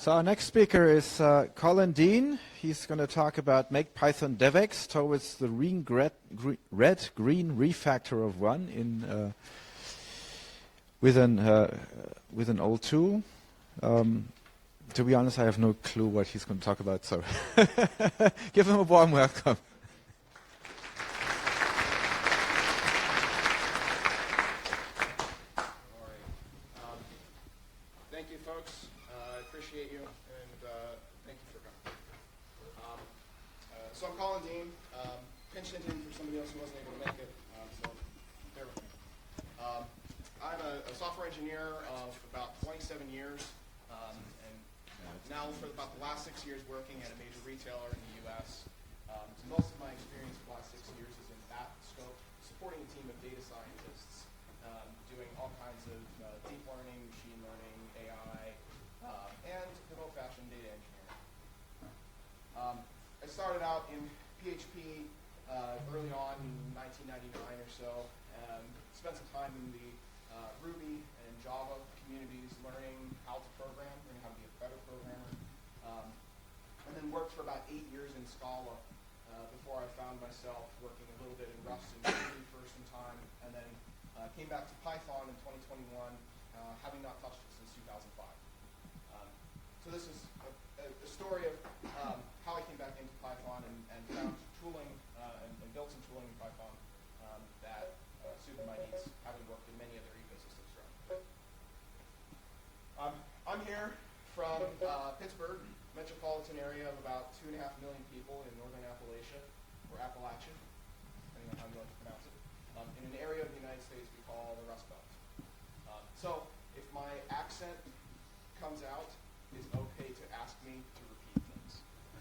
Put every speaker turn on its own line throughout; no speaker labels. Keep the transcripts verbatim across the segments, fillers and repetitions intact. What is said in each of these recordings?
So our next speaker is uh, Colin Dean. He's going to talk about Make Python DevX towards the red-green red, refactor of one in uh, with an uh, with an old tool. Um, to be honest, I have no clue what he's going to talk about. So give him a warm welcome.
So I'm Colin Dean, um, pinch hitting for somebody else who wasn't able to make it, um, so bear with me. Um, I'm a, a software engineer of about twenty-seven years, um, and now for about the last six years working at a major retailer in the U S. Um, so most of my experience for the last six years is in that scope, supporting a team of data scientists, um, doing all kinds of uh, deep learning, machine learning, A I, um, and good old-fashioned data engineering. Um, I started out in P H P uh, early on in nineteen ninety-nine or so. Um, spent some time in the uh, Ruby and Java communities learning how to program, learning how to be a better programmer. Um, and then worked for about eight years in Scala uh, before I found myself working a little bit in Rust and Ruby for some time. And then uh, came back to Python in twenty twenty-one, uh, having not touched it since two thousand five. Um, so this is a, a, a story of um, how I came back into Python and, and found tooling uh, and, and built some tooling in Python um, that uh, suited my needs, having worked in many other ecosystems around. Um, I'm here from uh, Pittsburgh, metropolitan area of about two and a half million people in northern Appalachia, or Appalachia, depending on how you like to pronounce it, um, in an area of the United States we call the Rust Belt. Um, so if my accent comes out, it's okay to ask me to repeat things.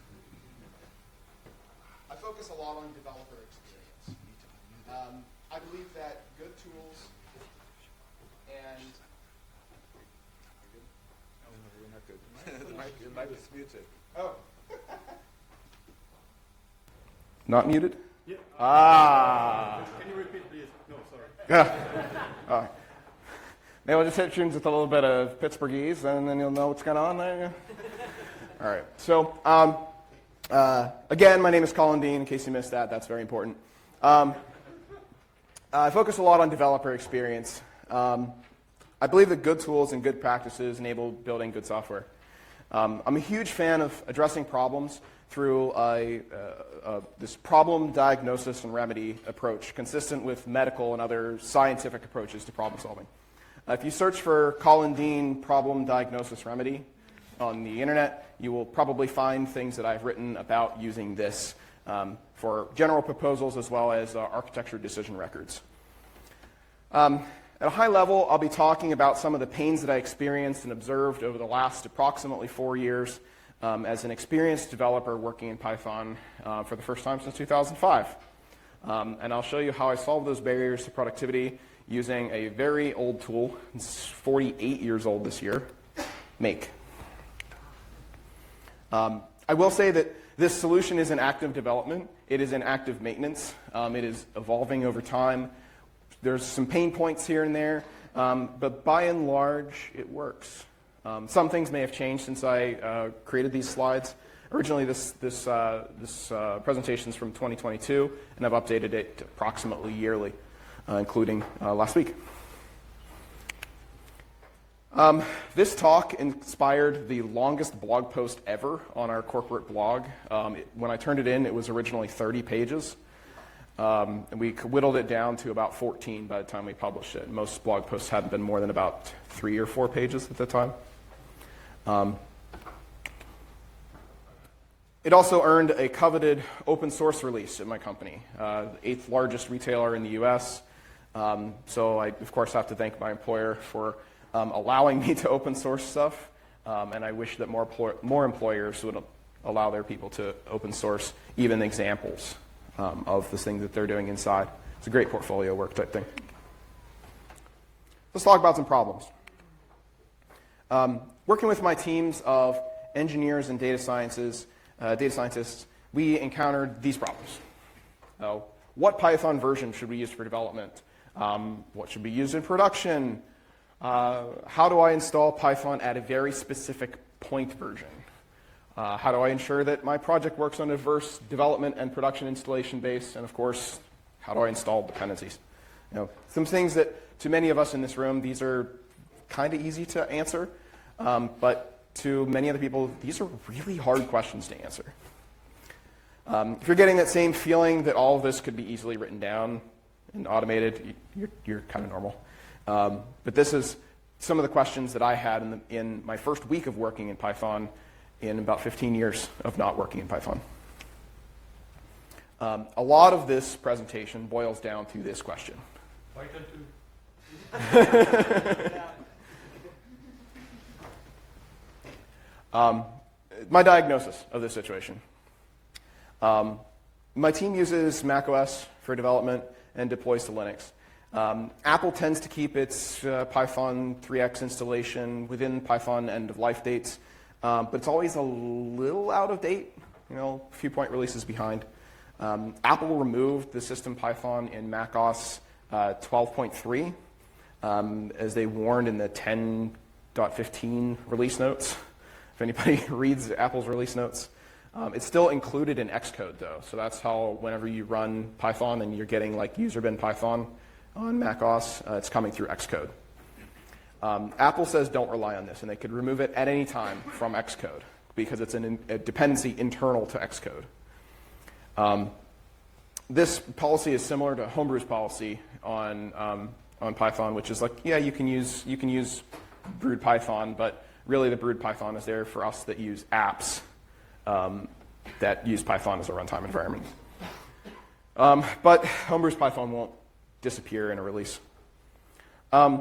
I focus a lot on developer experience. Um, I believe that good tools and...
No, no, you're not good. the, mic, the mic is muted.
Oh.
Not muted?
Yeah.
Ah.
Can you repeat, please? No, sorry.
Yeah. uh, maybe I'll just hit tunes with a little bit of Pittsburghese, and then you'll know what's going on there. All right. So, um, uh, again, my name is Colin Dean. In case you missed that, that's very important. Um, I focus a lot on developer experience. Um, I believe that good tools and good practices enable building good software. Um, I'm a huge fan of addressing problems through a, uh, uh, this problem diagnosis and remedy approach, consistent with medical and other scientific approaches to problem solving. Uh, if you search for Colin Dean problem diagnosis remedy on the internet, you will probably find things that I've written about using this um, for general proposals as well as uh, architecture decision records. Um, At a high level, I'll be talking about some of the pains that I experienced and observed over the last approximately four years um, as an experienced developer working in Python uh, for the first time since two thousand five. Um, and I'll show you how I solved those barriers to productivity using a very old tool. It's forty-eight years old this year, Make. Um, I will say that this solution is in active development. It is in active maintenance. Um, it is evolving over time. There's some pain points here and there, um, but by and large, it works. Um, some things may have changed since I uh, created these slides. Originally, this, this, uh, this uh, presentation is from twenty twenty-two, and I've updated it approximately yearly, uh, including uh, last week. Um, this talk inspired the longest blog post ever on our corporate blog. Um, it, when I turned it in, it was originally thirty pages. Um, and we whittled it down to about fourteen by the time we published it. Most blog posts hadn't been more than about three or four pages at the time. Um, it also earned a coveted open source release at my company, uh, the eighth largest retailer in the U S. Um, so I, of course, have to thank my employer for um, allowing me to open source stuff. Um, and I wish that more, more employers would allow their people to open source even examples Um, of this thing that they're doing inside. It's a great portfolio work type thing. Let's talk about some problems. Um, working with my teams of engineers and data sciences, uh, data scientists, we encountered these problems. Uh, what Python version should we use for development? Um, what should be used in production? Uh, how do I install Python at a very specific point version? Uh, how do I ensure that my project works on a diverse development and production installation base? And of course, how do I install dependencies? You know, some things that to many of us in this room, these are kind of easy to answer, um, but to many other people, these are really hard questions to answer. Um, if you're getting that same feeling that all of this could be easily written down and automated, you're, you're kind of normal. Um, but this is some of the questions that I had in, the, in my first week of working in Python in about fifteen years of not working in Python. Um, a lot of this presentation boils down to this question.
Python two.
um, my diagnosis of this situation. Um, my team uses macOS for development and deploys to Linux. Um, Apple tends to keep its uh, Python three x installation within Python end-of-life dates, um, but it's always a little out of date, you know, a few point releases behind. Um, Apple removed the system Python in macOS uh, twelve point three, um, as they warned in the ten point fifteen release notes. If anybody reads Apple's release notes. Um, it's still included in Xcode, though, so that's how whenever you run Python and you're getting like user bin Python on macOS, uh, it's coming through Xcode. Um, Apple says don't rely on this, and they could remove it at any time from Xcode because it's an, a dependency internal to Xcode. Um, this policy is similar to Homebrew's policy on um, on Python, which is like, yeah, you can use you can use brewed Python, but really the brewed Python is there for us that use apps um, that use Python as a runtime environment. Um, but Homebrew's Python won't disappear in a release. Um,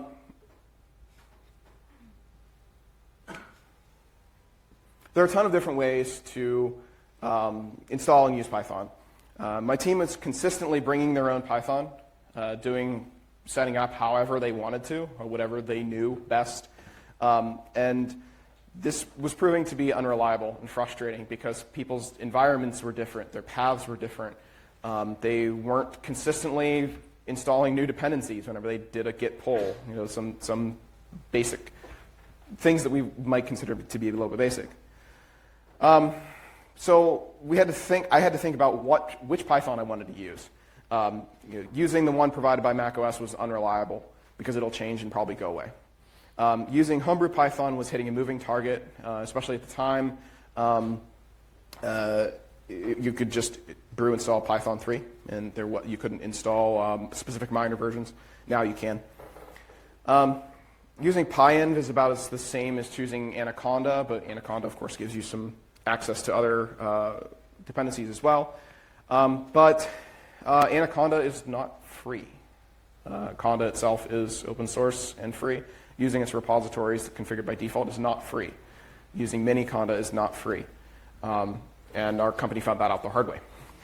there are a ton of different ways to um, install and use Python. Uh, my team is consistently bringing their own Python, uh, doing setting up however they wanted to or whatever they knew best. Um, and this was proving to be unreliable and frustrating because people's environments were different, their paths were different. Um, they weren't consistently installing new dependencies whenever they did a git pull, you know, some, some basic things that we might consider to be a little bit basic. Um, so we had to think, I had to think about what, which Python I wanted to use. Um, you know, using the one provided by macOS was unreliable because it'll change and probably go away. Um, using Homebrew Python was hitting a moving target, uh, especially at the time. Um, uh, you could just brew install Python three, and there what you couldn't install um, specific minor versions. Now you can. Um, using PyEnv is about as the same as choosing Anaconda, but Anaconda, of course, gives you some access to other uh, dependencies as well. Um, but uh, Anaconda is not free. Uh, Conda itself is open source and free. Using its repositories configured by default is not free. Using Miniconda is not free. Um, and our company found that out the hard way.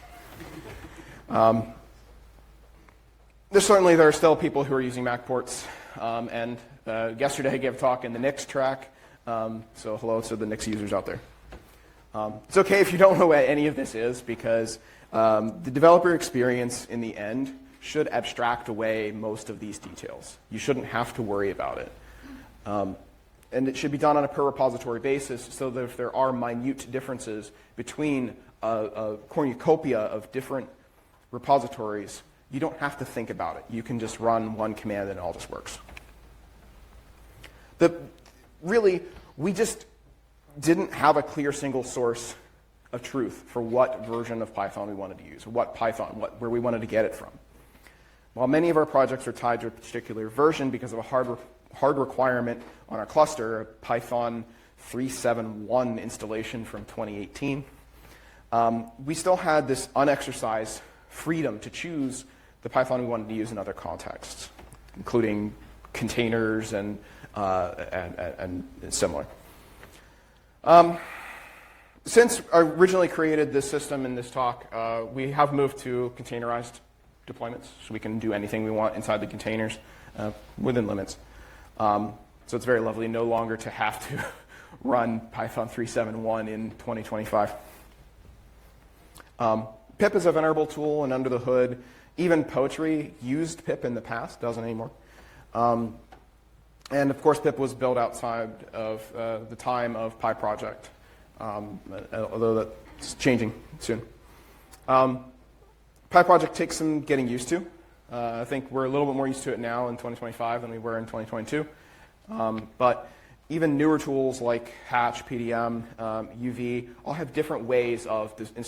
Um, there's certainly, there are still people who are using Mac ports. Um, and uh, yesterday I gave a talk in the Nix track. Um, so hello to the Nix users out there. Um, it's okay if you don't know what any of this is because um, the developer experience in the end should abstract away most of these details. You shouldn't have to worry about it. Um, and it should be done on a per repository basis so that if there are minute differences between a, a cornucopia of different repositories, you don't have to think about it. You can just run one command and it all just works. The, really, we just didn't have a clear single source of truth for what version of Python we wanted to use, or what Python, what, where we wanted to get it from. While many of our projects are tied to a particular version because of a hard, hard requirement on our cluster, a Python three point seven one installation from twenty eighteen, um, we still had this unexercised freedom to choose the Python we wanted to use in other contexts, including containers and, uh, and, and, and similar. Um, since I originally created this system in this talk, uh, we have moved to containerized deployments, so we can do anything we want inside the containers uh, within limits. Um, so it's very lovely no longer to have to run Python three point seven one in twenty twenty-five. Um, pip is a venerable tool, and under the hood, even Poetry used pip in the past, doesn't anymore. Um, And of course, pip was built outside of uh, the time of PyProject, um, although that's changing soon. Um, PyProject takes some getting used to. Uh, I think we're a little bit more used to it now in twenty twenty-five than we were in twenty twenty-two. Um, but even newer tools like Hatch, P D M, um, U V, all have different ways of